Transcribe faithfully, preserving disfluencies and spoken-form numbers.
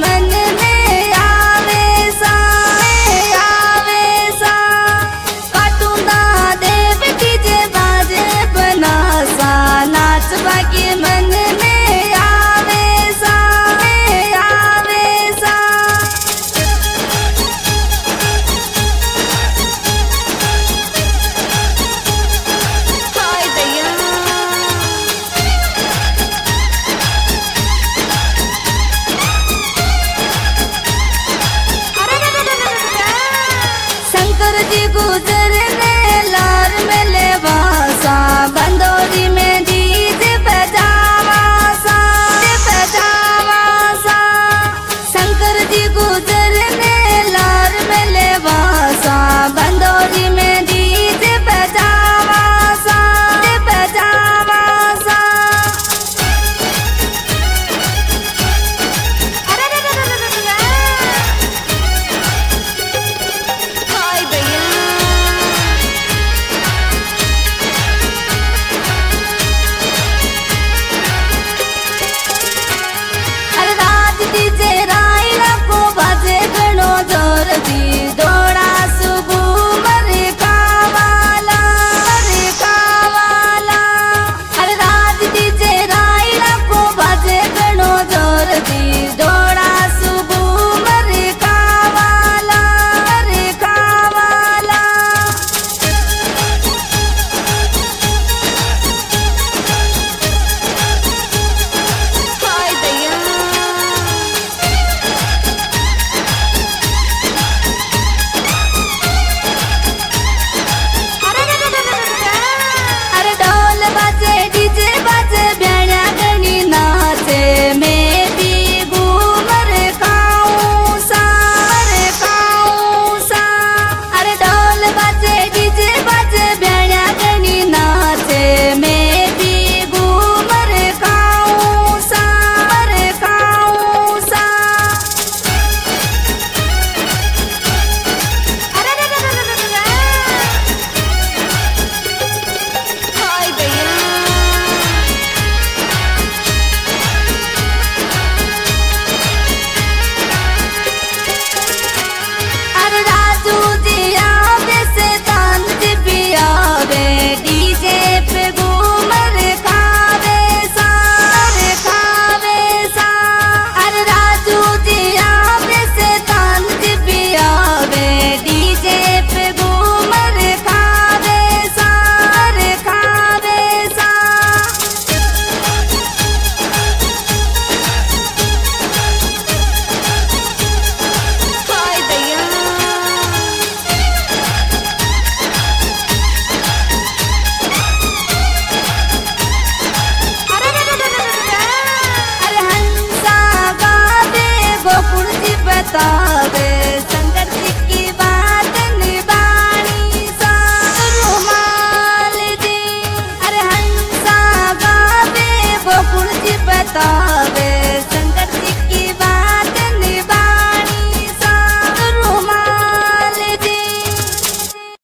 मन में आवे सा आवे सा काटूंगा देव की जे बाजे बना सा नाचबा के मन में आवे सा आवे सा हाय दैया शंकर जी गुजरने लार में लेवा सा बंदोरी में डीजे बजावा सा बजावा सा शंकर जी गुजरने लार में लेवा सा बंदोरी में डीजे बजावा सा बजावा सा हाय दैया अरे रात डीजे रायला को बाजे गणो जोर दी दौड़ा सुगु मरे कावाला मरे कावाला अरे रात डीजे रायला को बाजे गणो जोर दी दौड़ा सुगु मरे कावाला मरे कावाला हाय दैया अरे ढोल बाजे डीजे बाजे ब्याण्या गणी नाचे मैं भी घूमर खाऊं सा मर खाऊं सा अरे ढोल बाजे डीजे बाजे ब्याण्या गणी नाचे मैं भी घूमर खाऊं सा मर खाऊं सा हाय दैया अरे राजू जी आवे से तान जी भी आवे डीजे पे घूमर खावे सा रे खावे सा अरे राजू जी आवे से तान जी भी आवे डीजे पे घूमर खावे सा रे खावे सा हाय दैया अरे हंसा गावे गोकुल जी बता